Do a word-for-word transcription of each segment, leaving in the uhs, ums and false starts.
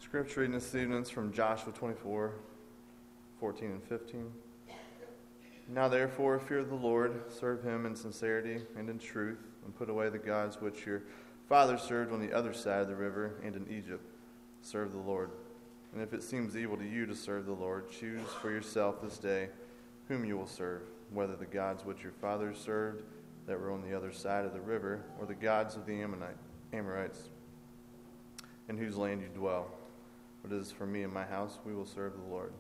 Scripture reading this evening is from Joshua twenty-four, fourteen and fifteen. Now therefore fear the Lord, serve him in sincerity and in truth, and put away the gods which your fathers served on the other side of the river and in Egypt. Serve the Lord. And if it seems evil to you to serve the Lord, choose for yourself this day whom you will serve, whether the gods which your fathers served that were on the other side of the river, or the gods of the Ammonite, Amorites, in whose land you dwell. But as for me and my house, we will serve the Lord.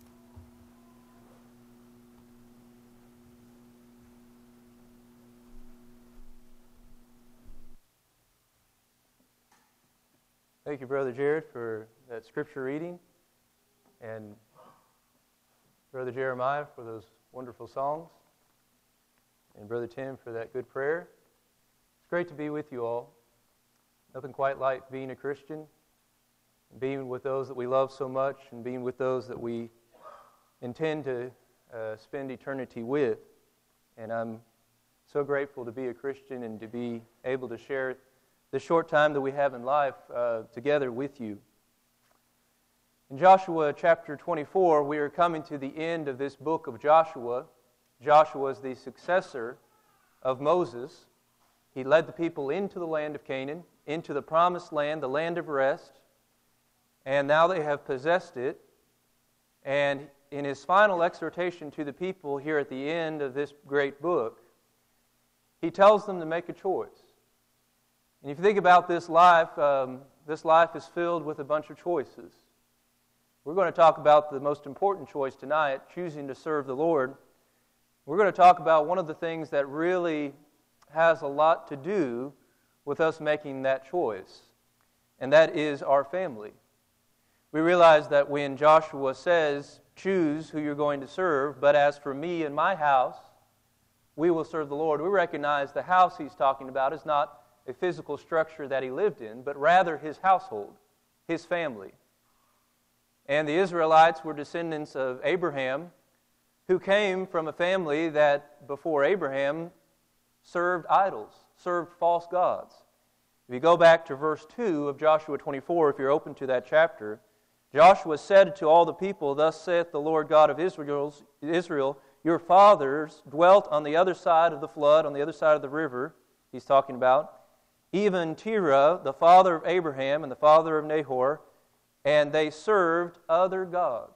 Thank you, Brother Jared, for that scripture reading, and Brother Jeremiah for those wonderful songs, and Brother Tim for that good prayer. It's great to be with you all. Nothing quite like being a Christian, being with those that we love so much, and being with those that we intend to uh, spend eternity with. And I'm so grateful to be a Christian and to be able to share the short time that we have in life uh, together with you. In Joshua chapter twenty-four, we are coming to the end of this book of Joshua. Joshua is the successor of Moses. He led the people into the land of Canaan, into the promised land, the land of rest, and now they have possessed it. And in his final exhortation to the people here at the end of this great book, he tells them to make a choice. And if you think about this life, um, this life is filled with a bunch of choices. We're going to talk about the most important choice tonight, choosing to serve the Lord. We're going to talk about one of the things that really has a lot to do with us making that choice, and that is our family. We realize that when Joshua says, choose who you're going to serve, but as for me and my house, we will serve the Lord, we recognize the house he's talking about is not a physical structure that he lived in, but rather his household, his family. And the Israelites were descendants of Abraham, who came from a family that before Abraham served idols, served false gods. If you go back to verse two of Joshua twenty-four, if you're open to that chapter, Joshua said to all the people, "Thus saith the Lord God of Israel's, Israel, your fathers dwelt on the other side of the flood, on the other side of the river," he's talking about, "even Terah, the father of Abraham and the father of Nahor, and they served other gods.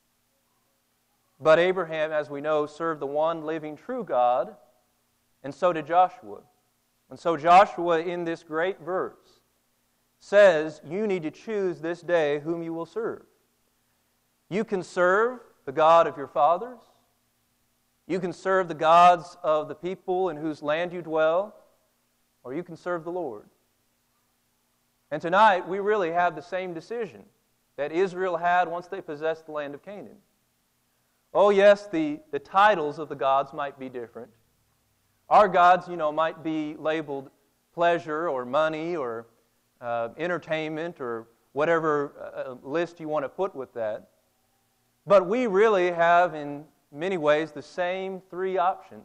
But Abraham, as we know, served the one living true God, and so did Joshua." And so Joshua, in this great verse, says, you need to choose this day whom you will serve. You can serve the God of your fathers. You can serve the gods of the people in whose land you dwell, or you can serve the Lord. And tonight, we really have the same decision that Israel had once they possessed the land of Canaan. Oh yes, the, the titles of the gods might be different. Our gods, you know, might be labeled pleasure or money or uh, entertainment or whatever uh, list you want to put with that. But we really have, in many ways, the same three options.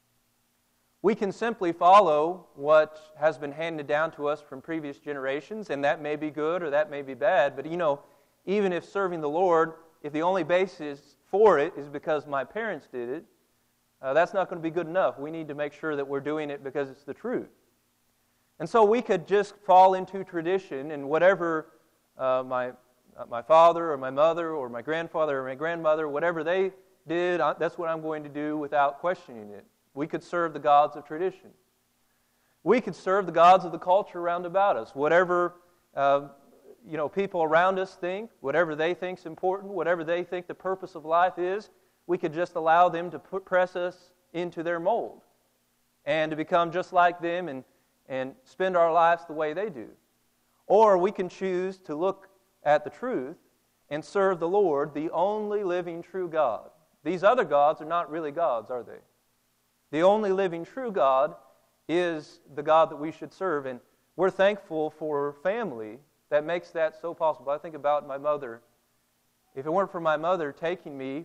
We can simply follow what has been handed down to us from previous generations, and that may be good or that may be bad. But, you know, even if serving the Lord, if the only basis for it is because my parents did it, uh, that's not going to be good enough. We need to make sure that we're doing it because it's the truth. And so we could just fall into tradition, and whatever uh, my uh, my father or my mother or my grandfather or my grandmother, whatever they did, that's what I'm going to do without questioning it. We could serve the gods of tradition. We could serve the gods of the culture around about us. Whatever uh, you know, people around us think, whatever they think is important, whatever they think the purpose of life is, we could just allow them to put, press us into their mold and to become just like them and, and spend our lives the way they do. Or we can choose to look at the truth and serve the Lord, the only living true God. These other gods are not really gods, are they? The only living true God is the God that we should serve, and we're thankful for family that makes that so possible. I think about my mother. If it weren't for my mother taking me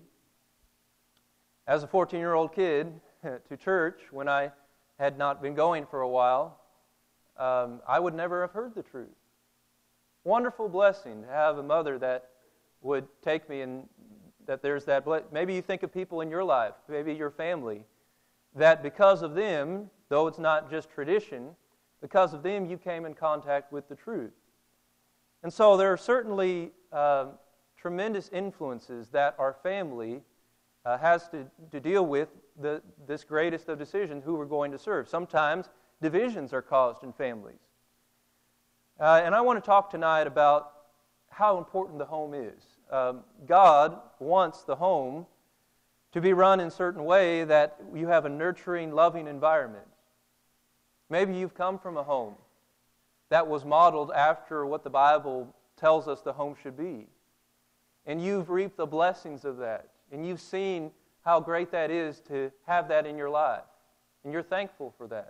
as a fourteen-year-old kid to church when I had not been going for a while, um, I would never have heard the truth. wonderful blessing to have a mother that would take me, and that there's that ble- maybe you think of people in your life, maybe your family, that because of them, though it's not just tradition, because of them you came in contact with the truth. And so there are certainly uh, tremendous influences that our family uh, has to, to deal with the, this greatest of decisions, who we're going to serve. Sometimes divisions are caused in families. Uh, and I want to talk tonight about how important the home is. Um, God wants the home to be run in a certain way that you have a nurturing, loving environment. Maybe you've come from a home that was modeled after what the Bible tells us the home should be. And you've reaped the blessings of that. And you've seen how great that is to have that in your life. And you're thankful for that.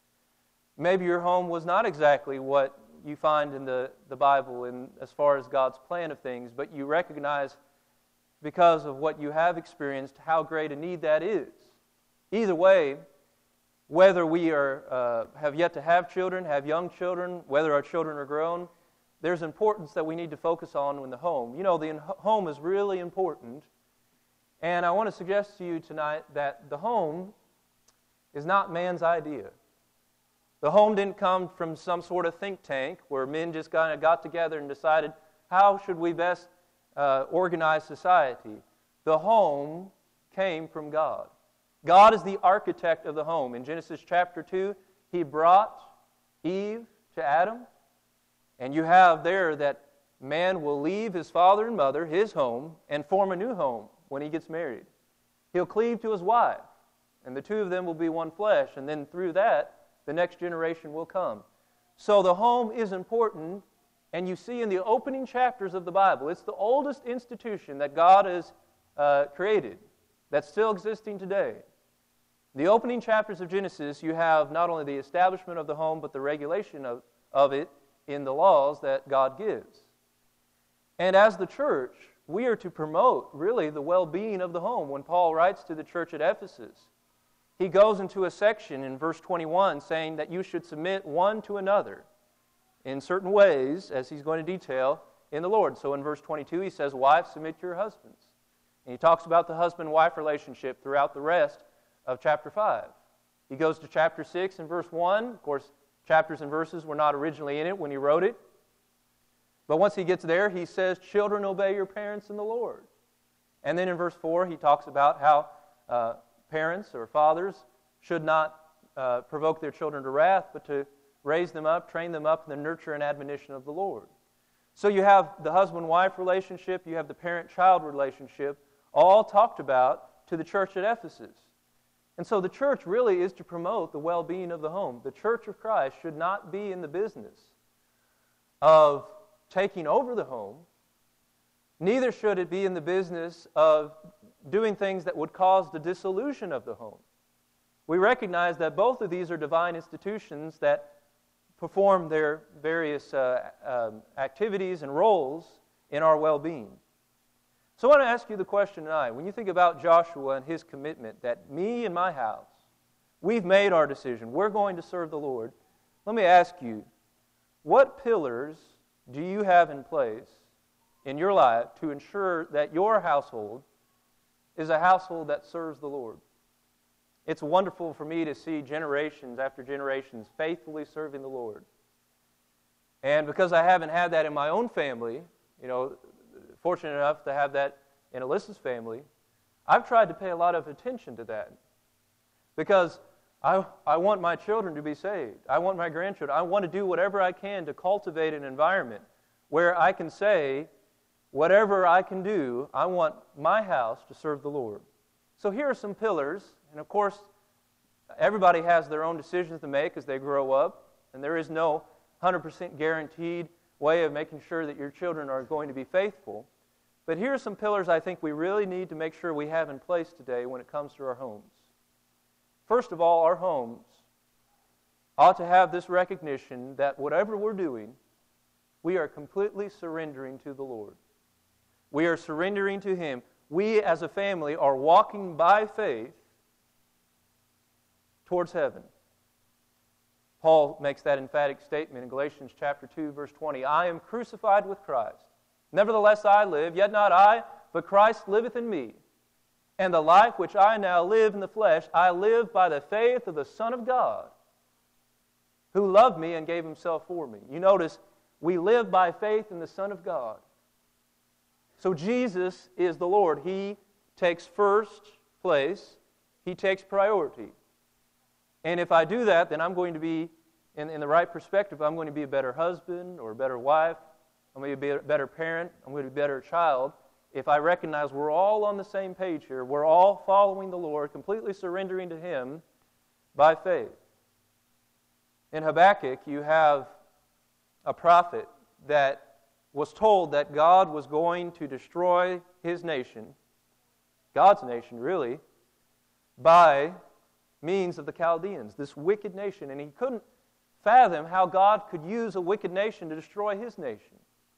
Maybe your home was not exactly what you find in the, the Bible in, as far as God's plan of things, but you recognize, because of what you have experienced, how great a need that is. Either way, whether we are uh, have yet to have children, have young children, whether our children are grown, there's importance that we need to focus on in the home. You know, the in- home is really important, and I want to suggest to you tonight that the home is not man's idea. The home didn't come from some sort of think tank where men just kind of got together and decided, how should we best uh, organize society? The home came from God. God is the architect of the home. In Genesis chapter two, He brought Eve to Adam, and you have there that man will leave his father and mother, his home, and form a new home when he gets married. He'll cleave to his wife, and the two of them will be one flesh, and then through that, the next generation will come. So the home is important, and you see in the opening chapters of the Bible, it's the oldest institution that God has uh, created that's still existing today. The opening chapters of Genesis, you have not only the establishment of the home, but the regulation of, of it in the laws that God gives. And as the church, we are to promote, really, the well-being of the home. When Paul writes to the church at Ephesus, he goes into a section in verse twenty-one saying that you should submit one to another in certain ways, as he's going to detail in the Lord. So in verse twenty-two, he says, wives, submit to your husbands. And he talks about the husband-wife relationship throughout the rest of chapter five. He goes to chapter six and verse one. Of course, chapters and verses were not originally in it when he wrote it. But once he gets there, he says, children, obey your parents in the Lord. And then in verse four, he talks about how uh, parents or fathers should not uh, provoke their children to wrath, but to raise them up, train them up in the nurture and admonition of the Lord. So you have the husband-wife relationship, you have the parent-child relationship, all talked about to the church at Ephesus. And so the church really is to promote the well-being of the home. The church of Christ should not be in the business of taking over the home. Neither should it be in the business of doing things that would cause the dissolution of the home. We recognize that both of these are divine institutions that perform their various uh, um, activities and roles in our well-being. So I want to ask you the question tonight. When you think about Joshua and his commitment that me and my house, we've made our decision, we're going to serve the Lord, let me ask you, what pillars do you have in place in your life to ensure that your household is a household that serves the Lord? It's wonderful for me to see generations after generations faithfully serving the Lord. And because I haven't had that in my own family, you know, fortunate enough to have that in Alyssa's family, I've tried to pay a lot of attention to that. Because I, I want my children to be saved. I want my grandchildren. I want to do whatever I can to cultivate an environment where I can say, whatever I can do, I want my house to serve the Lord. So here are some pillars, and of course, everybody has their own decisions to make as they grow up, and there is no one hundred percent guaranteed way of making sure that your children are going to be faithful. But here are some pillars I think we really need to make sure we have in place today when it comes to our homes. First of all, our homes ought to have this recognition that whatever we're doing, we are completely surrendering to the Lord. We are surrendering to Him. We as a family are walking by faith towards heaven. Paul makes that emphatic statement in Galatians chapter two, verse twenty. I am crucified with Christ. Nevertheless I live, yet not I, but Christ liveth in me. And the life which I now live in the flesh, I live by the faith of the Son of God, who loved me and gave himself for me. You notice, we live by faith in the Son of God. So Jesus is the Lord. He takes first place. He takes priority. And if I do that, then I'm going to be, in, in the right perspective, I'm going to be a better husband or a better wife. I'm going to be a better parent. I'm going to be a better child. If I recognize we're all on the same page here, we're all following the Lord, completely surrendering to Him by faith. In Habakkuk, you have a prophet that was told that God was going to destroy his nation, God's nation really, by means of the Chaldeans, this wicked nation. And he couldn't fathom how God could use a wicked nation to destroy his nation.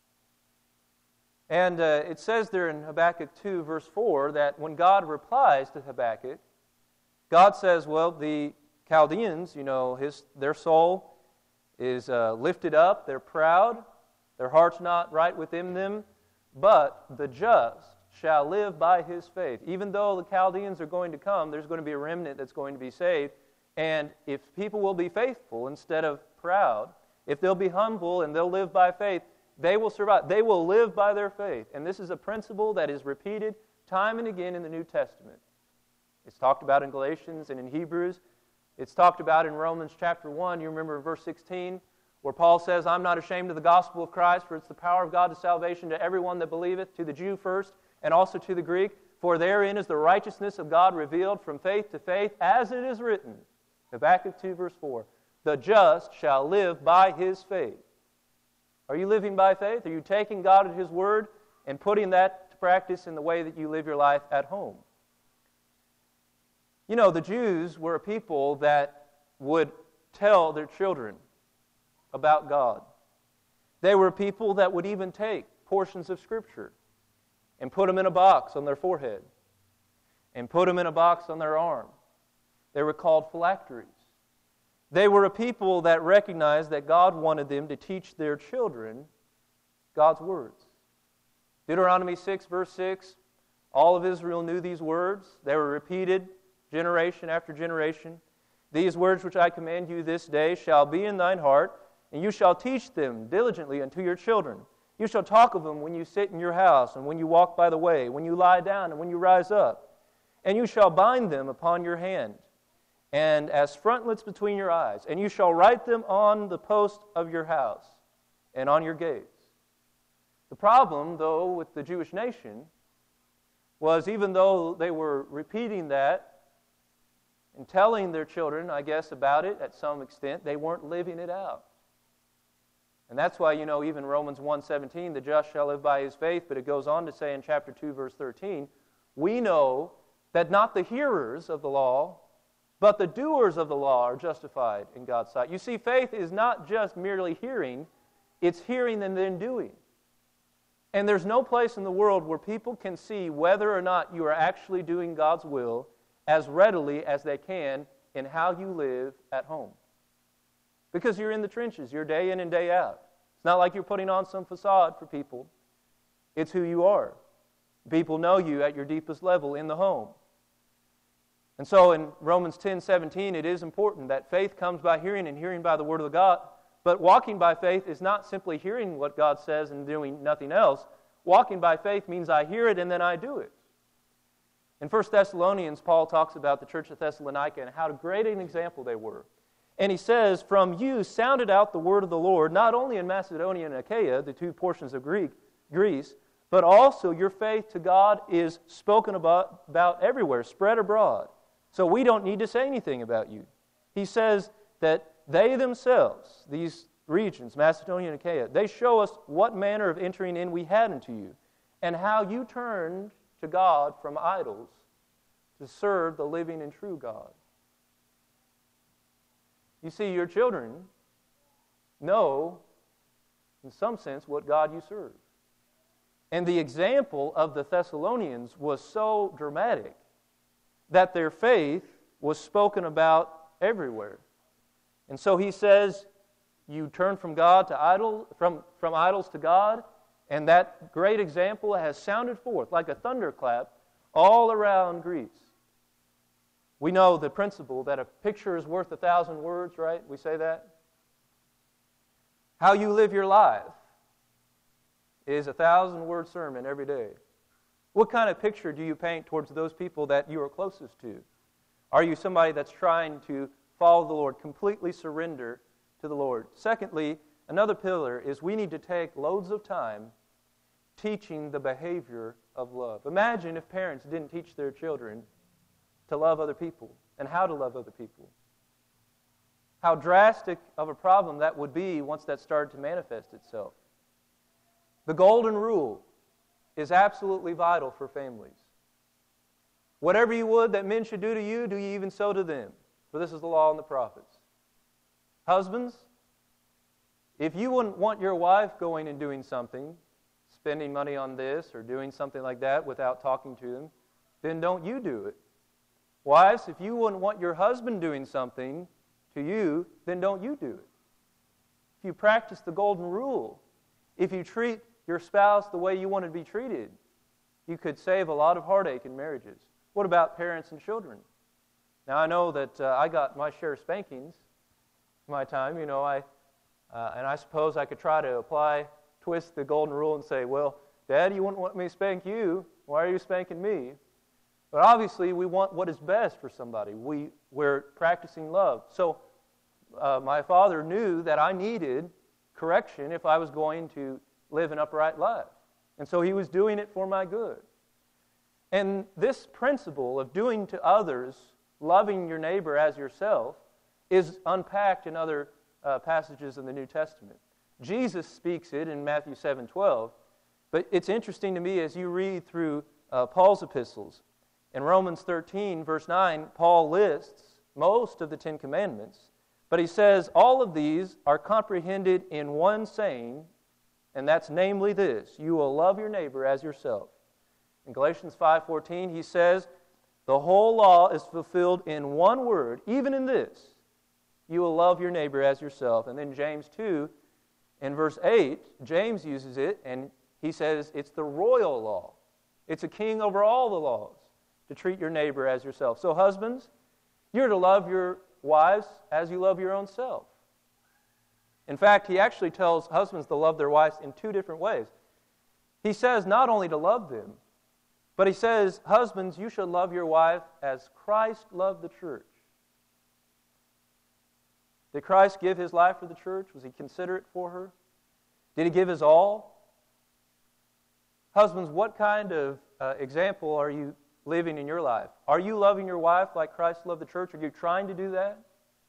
And uh, it says there in Habakkuk two, verse four, that when God replies to Habakkuk, God says, well, the Chaldeans, you know, his their soul is uh, lifted up, they're proud, their heart's not right within them, but the just shall live by his faith. Even though the Chaldeans are going to come, there's going to be a remnant that's going to be saved. And if people will be faithful instead of proud, if they'll be humble and they'll live by faith, they will survive. They will live by their faith. And this is a principle that is repeated time and again in the New Testament. It's talked about in Galatians and in Hebrews. It's talked about in Romans chapter one. You remember verse sixteen, where Paul says, I'm not ashamed of the gospel of Christ, for it's the power of God to salvation to everyone that believeth, to the Jew first, and also to the Greek. For therein is the righteousness of God revealed from faith to faith, as it is written. Habakkuk two, verse four. The just shall live by his faith. Are you living by faith? Are you taking God at His word and putting that to practice in the way that you live your life at home? You know, the Jews were a people that would tell their children about God. They were people that would even take portions of Scripture and put them in a box on their forehead and put them in a box on their arm. They were called phylacteries. They were a people that recognized that God wanted them to teach their children God's words. Deuteronomy six, verse six, all of Israel knew these words. They were repeated generation after generation. These words which I command you this day shall be in thine heart, and you shall teach them diligently unto your children. You shall talk of them when you sit in your house, and when you walk by the way, when you lie down, and when you rise up. And you shall bind them upon your hand, and as frontlets between your eyes, and you shall write them on the post of your house and on your gates. The problem, though, with the Jewish nation was even though they were repeating that and telling their children, I guess, about it at some extent, they weren't living it out. And that's why, you know, even Romans one seventeen, the just shall live by his faith, but it goes on to say in chapter two, verse thirteen, we know that not the hearers of the law, but the doers of the law are justified in God's sight. You see, faith is not just merely hearing, it's hearing and then doing. And there's no place in the world where people can see whether or not you are actually doing God's will as readily as they can in how you live at home. Because you're in the trenches, you're day in and day out. It's not like you're putting on some facade for people. It's who you are. People know you at your deepest level in the home. And so in Romans ten seventeen, it is important that faith comes by hearing and hearing by the word of God. But walking by faith is not simply hearing what God says and doing nothing else. Walking by faith means I hear it and then I do it. In First Thessalonians, Paul talks about the church of Thessalonica and how great an example they were. And he says, from you sounded out the word of the Lord, not only in Macedonia and Achaia, the two portions of Greek, Greece, but also your faith to God is spoken about, about everywhere, spread abroad. So we don't need to say anything about you. He says that they themselves, these regions, Macedonia and Achaia, they show us what manner of entering in we had into you, and how you turned to God from idols to serve the living and true God. You see, your children know, in some sense, what God you serve. And the example of the Thessalonians was so dramatic that their faith was spoken about everywhere. And so he says, you turn from God to idol, from, from idols to God, and that great example has sounded forth like a thunderclap all around Greece. We know the principle that a picture is worth a thousand words, right? We say that. How you live your life is a thousand-word sermon every day. What kind of picture do you paint towards those people that you are closest to? Are you somebody that's trying to follow the Lord, completely surrender to the Lord? Secondly, another pillar is we need to take loads of time teaching the behavior of love. Imagine if parents didn't teach their children to love other people and how to love other people. How drastic of a problem that would be once that started to manifest itself. The golden rule is absolutely vital for families. Whatever you would that men should do to you, do ye even so to them. For this is the law and the prophets. Husbands, if you wouldn't want your wife going and doing something, spending money on this or doing something like that without talking to them, then don't you do it. Wives, if you wouldn't want your husband doing something to you, then don't you do it. If you practice the golden rule, if you treat your spouse the way you want to be treated, you could save a lot of heartache in marriages. What about parents and children? Now, I know that uh, I got my share of spankings in my time. You know, I uh, and I suppose I could try to apply, twist the golden rule and say, well, Dad, you wouldn't want me to spank you. Why are you spanking me? But obviously, we want what is best for somebody. We, we're practicing love. So uh, my father knew that I needed correction if I was going to live an upright life. And so he was doing it for my good. And this principle of doing to others, loving your neighbor as yourself, is unpacked in other uh, passages in the New Testament. Jesus speaks it in Matthew seven twelve. But it's interesting to me as you read through uh, Paul's epistles. In Romans thirteen, verse nine, Paul lists most of the Ten Commandments, but he says all of these are comprehended in one saying, and that's namely this: you will love your neighbor as yourself. In Galatians five fourteen, he says, the whole law is fulfilled in one word, even in this: you will love your neighbor as yourself. And then James two, in verse eight, James uses it, and he says it's the royal law. It's a king over all the laws, to treat your neighbor as yourself. So husbands, you're to love your wives as you love your own self. In fact, he actually tells husbands to love their wives in two different ways. He says not only to love them, but he says, husbands, you should love your wife as Christ loved the church. Did Christ give his life for the church? Was he considerate for her? Did he give his all? Husbands, what kind of uh, example are you living in your life? Are you loving your wife like Christ loved the church? Are you trying to do that?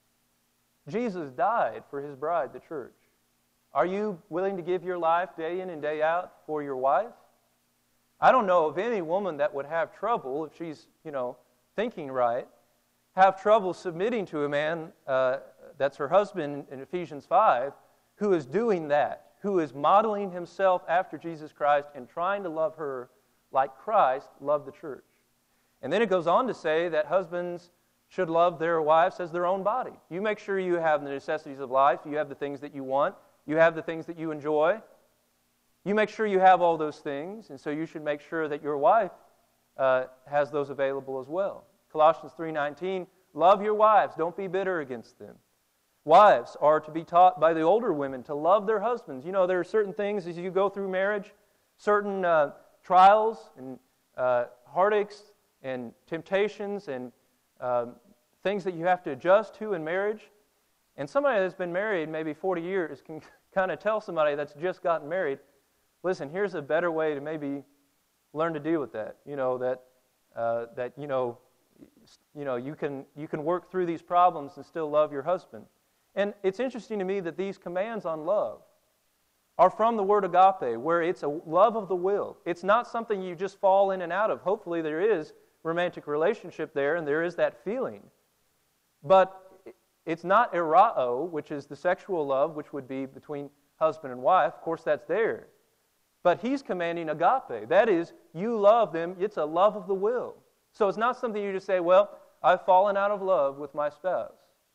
Jesus died for his bride, the church. Are you willing to give your life day in and day out for your wife? I don't know of any woman that would have trouble, if she's, you know, thinking right, have trouble submitting to a man uh, that's her husband in Ephesians five, who is doing that, who is modeling himself after Jesus Christ and trying to love her like Christ loved the church. And then it goes on to say that husbands should love their wives as their own body. You make sure you have the necessities of life, you have the things that you want, you have the things that you enjoy. You make sure you have all those things, and so you should make sure that your wife uh, has those available as well. Colossians three nineteen, love your wives, don't be bitter against them. Wives are to be taught by the older women to love their husbands. You know, there are certain things as you go through marriage, certain uh, trials and uh, heartaches and temptations and uh, things that you have to adjust to in marriage. And somebody that's been married maybe forty years can kind of tell somebody that's just gotten married, listen, here's a better way to maybe learn to deal with that. You know, that uh, that you know, you know, you can you can work through these problems and still love your husband. And it's interesting to me that these commands on love are from the word agape, where it's a love of the will. It's not something you just fall in and out of. Hopefully there is romantic relationship there, and there is that feeling. But it's not erao, which is the sexual love, which would be between husband and wife. Of course, that's there. But he's commanding agape. That is, you love them. It's a love of the will. So it's not something you just say, well, I've fallen out of love with my spouse.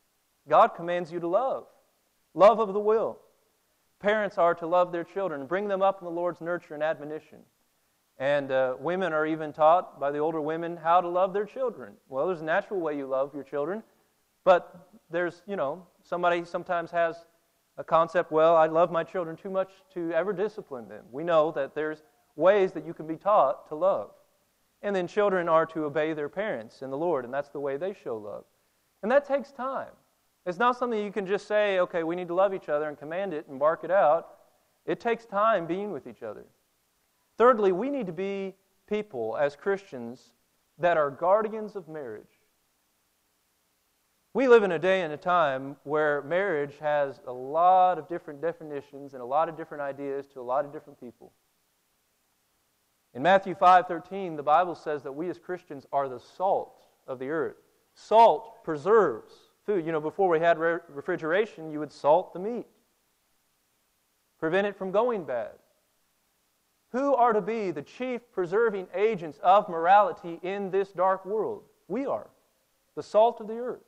God commands you to love. Love of the will. Parents are to love their children, bring them up in the Lord's nurture and admonition. And uh, women are even taught by the older women how to love their children. Well, there's a natural way you love your children, but there's, you know, somebody sometimes has a concept, well, I love my children too much to ever discipline them. We know that there's ways that you can be taught to love. And then children are to obey their parents in the Lord, and that's the way they show love. And that takes time. It's not something you can just say, okay, we need to love each other and command it and bark it out. It takes time being with each other. Thirdly, we need to be people as Christians that are guardians of marriage. We live in a day and a time where marriage has a lot of different definitions and a lot of different ideas to a lot of different people. In Matthew five thirteen, the Bible says that we as Christians are the salt of the earth. Salt preserves food. You know, before we had re- refrigeration, you would salt the meat. Prevent it from going bad. Who are to be the chief preserving agents of morality in this dark world? We are. The salt of the earth.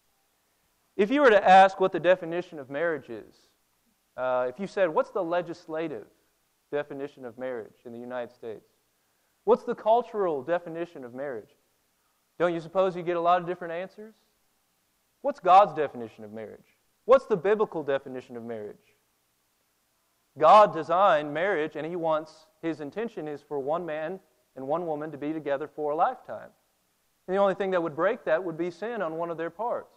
If you were to ask what the definition of marriage is, uh, if you said, what's the legislative definition of marriage in the United States? What's the cultural definition of marriage? Don't you suppose you get a lot of different answers? What's God's definition of marriage? What's the biblical definition of marriage? God designed marriage, and He wants, His intention is for one man and one woman to be together for a lifetime. And the only thing that would break that would be sin on one of their parts.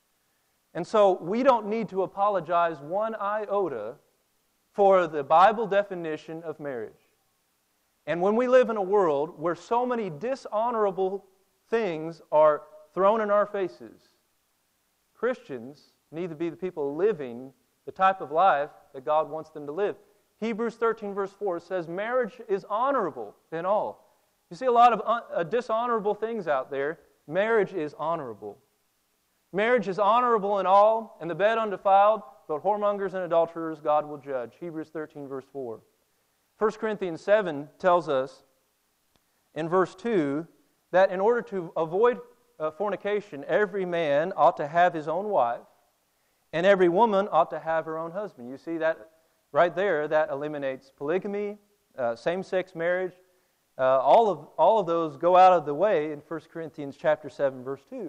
And so we don't need to apologize one iota for the Bible definition of marriage. And when we live in a world where so many dishonorable things are thrown in our faces, Christians need to be the people living the type of life that God wants them to live. Hebrews thirteen verse four says marriage is honorable in all. You see a lot of un- uh, dishonorable things out there. Marriage is honorable. Marriage is honorable in all, and the bed undefiled, but whoremongers and adulterers God will judge. Hebrews thirteen verse four. First Corinthians seven tells us in verse two that in order to avoid uh, fornication, every man ought to have his own wife, and every woman ought to have her own husband. You see that right there, that eliminates polygamy, uh, same-sex marriage. Uh, all of all of those go out of the way in First Corinthians chapter seven, verse two.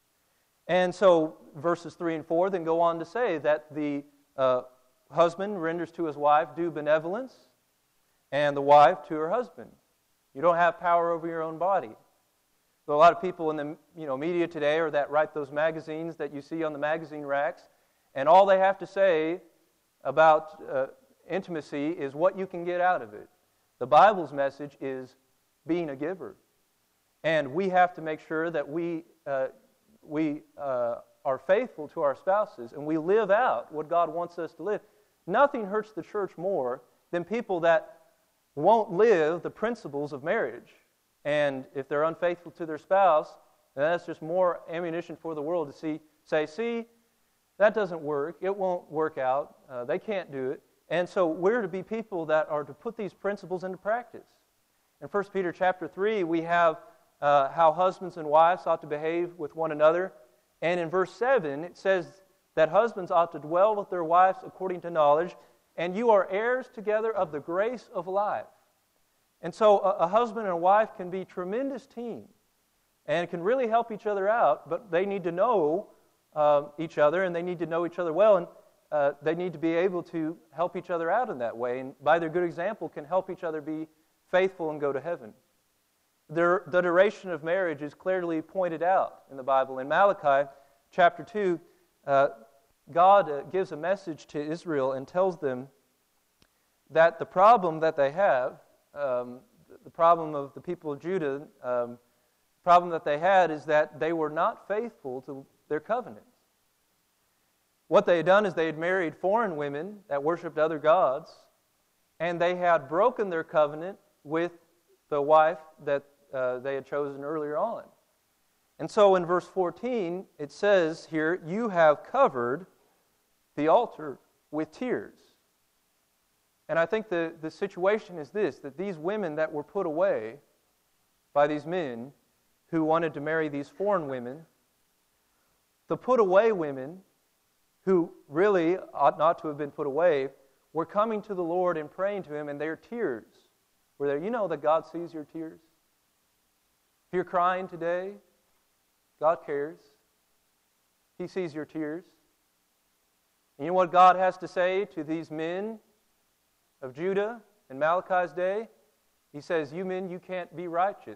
And so verses three and four then go on to say that the uh, husband renders to his wife due benevolence, and the wife to her husband. You don't have power over your own body. So a lot of people in the you know media today are that write those magazines that you see on the magazine racks, and all they have to say about uh, intimacy is what you can get out of it. The Bible's message is being a giver. And we have to make sure that we uh, we uh, are faithful to our spouses and we live out what God wants us to live. Nothing hurts the church more than people that won't live the principles of marriage. And if they're unfaithful to their spouse, then that's just more ammunition for the world to see, say, see, that doesn't work. It won't work out. Uh, they can't do it. And so we're to be people that are to put these principles into practice. In First Peter chapter three, we have uh, how husbands and wives ought to behave with one another. And in verse seven, it says that husbands ought to dwell with their wives according to knowledge, and you are heirs together of the grace of life. And so a, a husband and a wife can be a tremendous team and can really help each other out, but they need to know uh, each other, and they need to know each other well, and uh, they need to be able to help each other out in that way, and by their good example can help each other be faithful and go to heaven. The, the duration of marriage is clearly pointed out in the Bible. In Malachi chapter two, uh, God uh, gives a message to Israel and tells them that the problem that they have, um, the problem of the people of Judah, um, the problem that they had is that they were not faithful to their covenant. What they had done is they had married foreign women that worshipped other gods, and they had broken their covenant with the wife that uh, they had chosen earlier on. And so in verse fourteen, it says here, you have covered the altar with tears. And I think the, the situation is this, that these women that were put away by these men who wanted to marry these foreign women, the put away women who really ought not to have been put away, were coming to the Lord and praying to Him, and their tears were there. You know that God sees your tears. If you're crying today, God cares. He sees your tears. And you know what God has to say to these men of Judah in Malachi's day? He says, you men, you can't be righteous.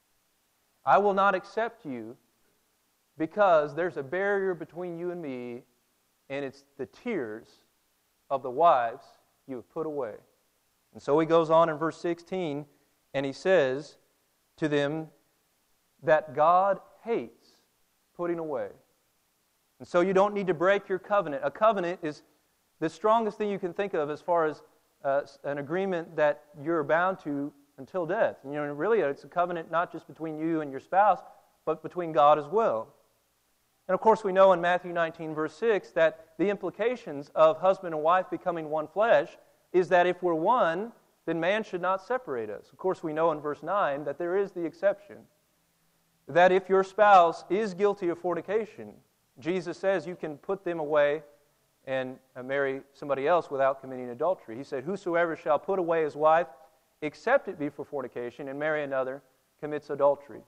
I will not accept you because there's a barrier between you and me, and it's the tears of the wives you have put away. And so he goes on in verse sixteen, and he says to them that God hates putting away. And so you don't need to break your covenant. A covenant is the strongest thing you can think of as far as uh, an agreement that you're bound to until death. And, you know, really it's a covenant not just between you and your spouse, but between God as well. And of course we know in Matthew nineteen verse six that the implications of husband and wife becoming one flesh is that if we're one, then man should not separate us. Of course we know in verse nine that there is the exception. That if your spouse is guilty of fornication, Jesus says you can put them away and marry somebody else without committing adultery. He said, whosoever shall put away his wife, except it be for fornication, and marry another, commits adultery.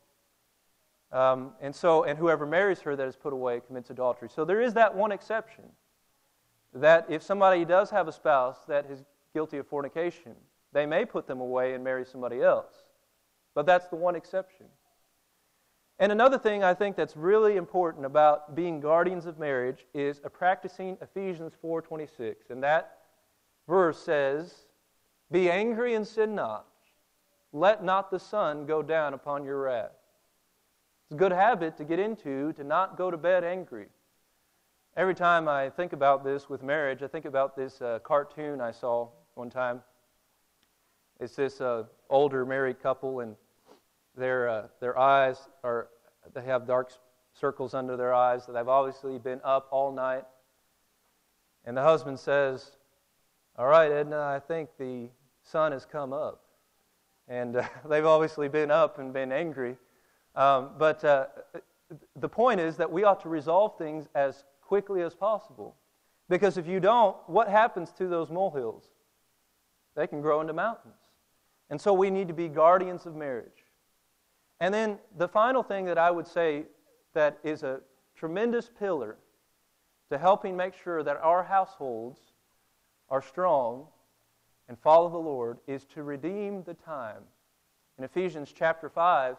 Um, and so, and whoever marries her that is put away commits adultery. So there is that one exception, that if somebody does have a spouse that is guilty of fornication, they may put them away and marry somebody else. But that's the one exception. And another thing I think that's really important about being guardians of marriage is a practicing Ephesians four twenty-six. And that verse says, be angry and sin not. Let not the sun go down upon your wrath. It's a good habit to get into, to not go to bed angry. Every time I think about this with marriage, I think about this uh, cartoon I saw one time. It's this uh, older married couple, and their uh, their eyes are, they have dark circles under their eyes. They've obviously been up all night. And the husband says, all right, Edna, I think the sun has come up. And uh, they've obviously been up and been angry. Um, but uh, the point is that we ought to resolve things as quickly as possible. Because if you don't, what happens to those molehills? They can grow into mountains. And so we need to be guardians of marriage. And then the final thing that I would say that is a tremendous pillar to helping make sure that our households are strong and follow the Lord is to redeem the time. In Ephesians chapter five,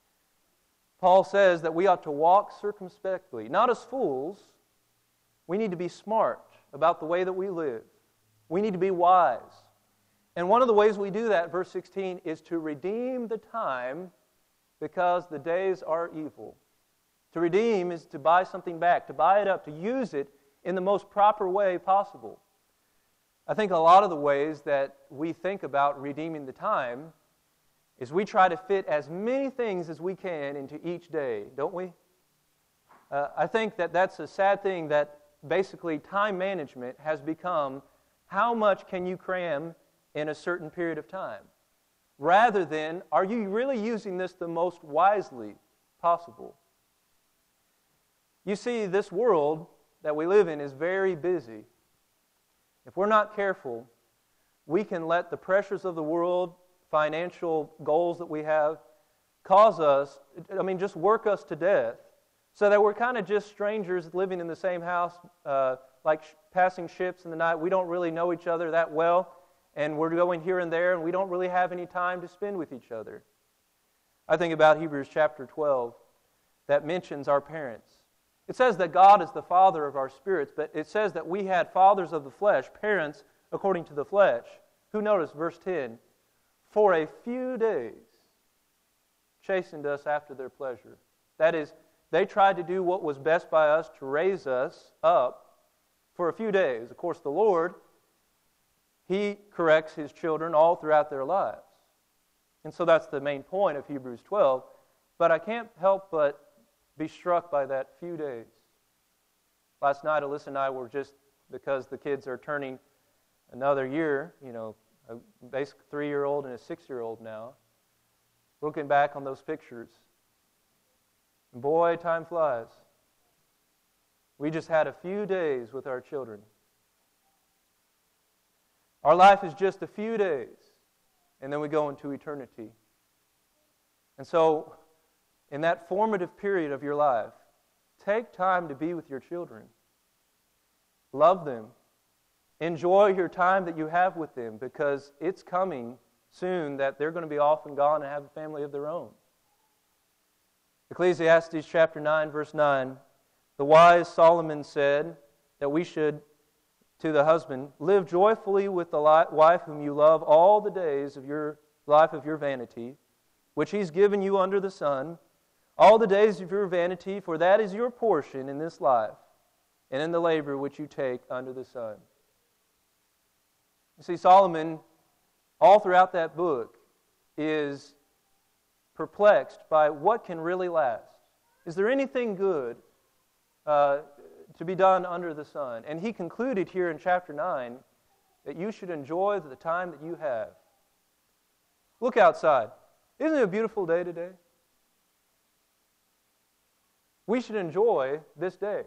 Paul says that we ought to walk circumspectly, not as fools. We need to be smart about the way that we live. We need to be wise. And one of the ways we do that, verse sixteen, is to redeem the time because the days are evil. To redeem is to buy something back, to buy it up, to use it in the most proper way possible. I think a lot of the ways that we think about redeeming the time is we try to fit as many things as we can into each day, don't we? Uh, I think that that's a sad thing, that basically time management has become how much can you cram in a certain period of time, rather than are you really using this the most wisely possible. You see, this world that we live in is very busy. If we're not careful, we can let the pressures of the world, financial goals that we have, cause us, I mean, just work us to death, so that we're kind of just strangers living in the same house, uh, like sh- passing ships in the night. We don't really know each other that well, and we're going here and there, and we don't really have any time to spend with each other. I think about Hebrews chapter twelve that mentions our parents. It says that God is the Father of our spirits, but it says that we had fathers of the flesh, parents according to the flesh, who, notice verse ten, for a few days chastened us after their pleasure. That is, they tried to do what was best by us to raise us up for a few days. Of course, the Lord, He corrects His children all throughout their lives. And so that's the main point of Hebrews twelve. But I can't help but be struck by that few days. Last night, Alyssa and I were just, because the kids are turning another year, you know, a basic three-year-old and a six-year-old now, looking back on those pictures. And boy, time flies. We just had a few days with our children. Our life is just a few days, and then we go into eternity. And so, in that formative period of your life, take time to be with your children. Love them. Enjoy your time that you have with them, because it's coming soon that they're going to be off and gone and have a family of their own. Ecclesiastes chapter nine, verse nine, the wise Solomon said that we should, to the husband, live joyfully with the wife whom you love all the days of your life of your vanity, which He's given you under the sun, all the days of your vanity, for that is your portion in this life, and in the labor which you take under the sun. You see, Solomon, all throughout that book, is perplexed by what can really last. Is there anything good uh, to be done under the sun? And he concluded here in chapter nine that you should enjoy the time that you have. Look outside. Isn't it a beautiful day today? We should enjoy this day.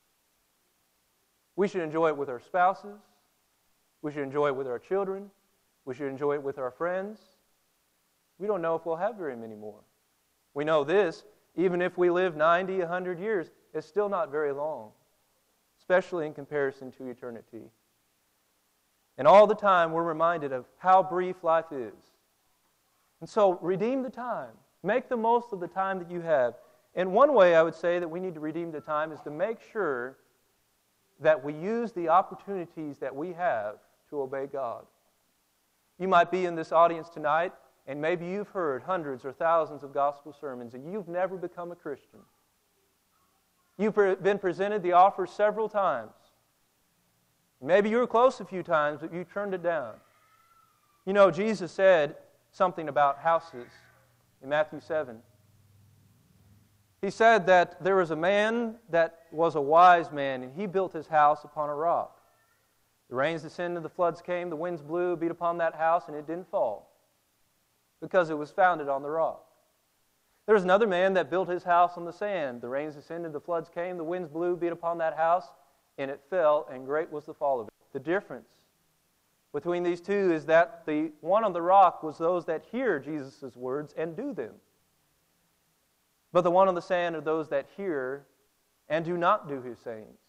We should enjoy it with our spouses. We should enjoy it with our children. We should enjoy it with our friends. We don't know if we'll have very many more. We know this, even if we live ninety, one hundred years, it's still not very long, especially in comparison to eternity. And all the time we're reminded of how brief life is. And so redeem the time. Make the most of the time that you have. And one way I would say that we need to redeem the time is to make sure that we use the opportunities that we have to obey God. You might be in this audience tonight, and maybe you've heard hundreds or thousands of gospel sermons, and you've never become a Christian. You've been presented the offer several times. Maybe you were close a few times, but you turned it down. You know, Jesus said something about houses in Matthew seven. He said that there was a man that was a wise man, and he built his house upon a rock. The rains descended, the floods came, the winds blew, beat upon that house, and it didn't fall, because it was founded on the rock. There was another man that built his house on the sand. The rains descended, the floods came, the winds blew, beat upon that house, and it fell, and great was the fall of it. The difference between these two is that the one on the rock was those that hear Jesus' words and do them. But the one on the sand are those that hear and do not do His sayings.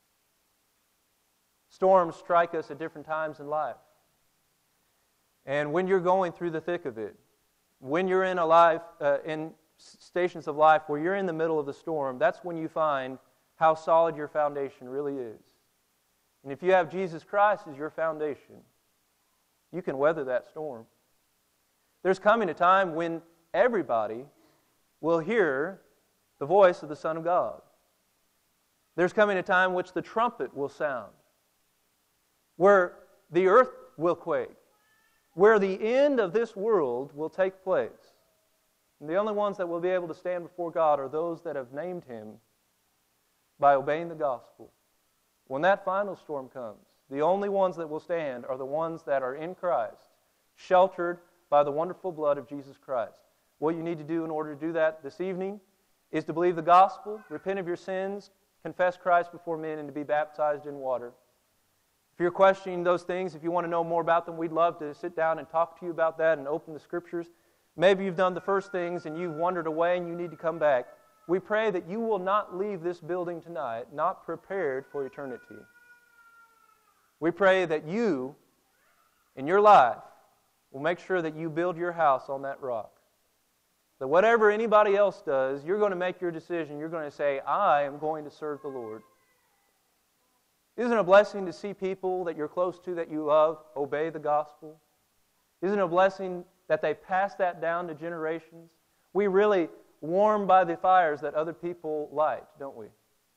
Storms strike us at different times in life. And when you're going through the thick of it, when you're in a life, uh, in stations of life where you're in the middle of the storm, that's when you find how solid your foundation really is. And if you have Jesus Christ as your foundation, you can weather that storm. There's coming a time when everybody will hear the voice of the Son of God. There's coming a time in which the trumpet will sound, where the earth will quake, where the end of this world will take place. And the only ones that will be able to stand before God are those that have named Him by obeying the gospel. When that final storm comes, the only ones that will stand are the ones that are in Christ, sheltered by the wonderful blood of Jesus Christ. What you need to do in order to do that this evening is to believe the gospel, repent of your sins, confess Christ before men, and to be baptized in water. If you're questioning those things, if you want to know more about them, we'd love to sit down and talk to you about that and open the Scriptures. Maybe you've done the first things and you've wandered away and you need to come back. We pray that you will not leave this building tonight not prepared for eternity. We pray that you, in your life, will make sure that you build your house on that rock. That whatever anybody else does, you're going to make your decision. You're going to say, I am going to serve the Lord. Isn't it a blessing to see people that you're close to, that you love, obey the gospel? Isn't it a blessing that they pass that down to generations? We really warm by the fires that other people light, don't we?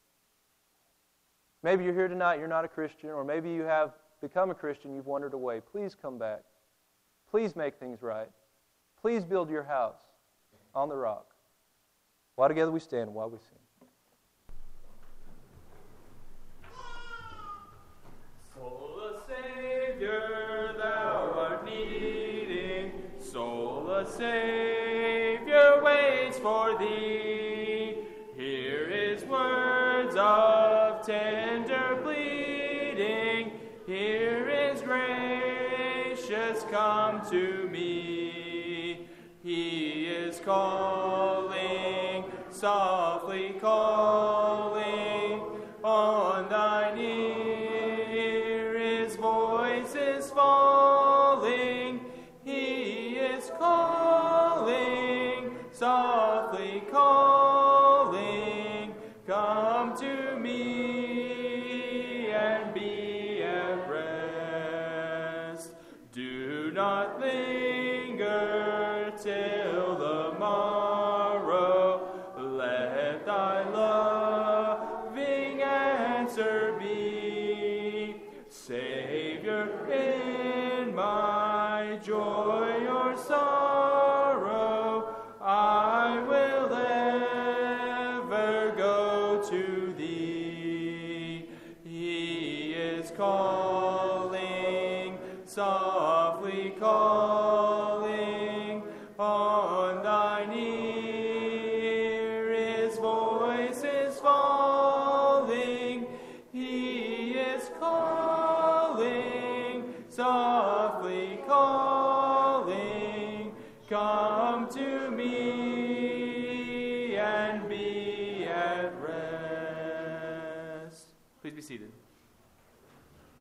Maybe you're here tonight, you're not a Christian, or maybe you have become a Christian, you've wandered away. Please come back. Please make things right. Please build your house on the rock. While together we stand, while we sing. Soul a Savior, thou art needing. Soul a Savior waits for thee. Hear His words of of tender pleading, hear his gracious come to me. He is calling, softly calling, on thine ear his voice is falling. He is calling, softly calling, come to me and be at rest. Do not linger till the morrow, let thy loving answer be. Savior, in my joy or sorrow, I will ever go to thee. He is calling, softly calling, on thine ear his voice is falling. He is calling, softly calling, come to me and be at rest. Please be seated.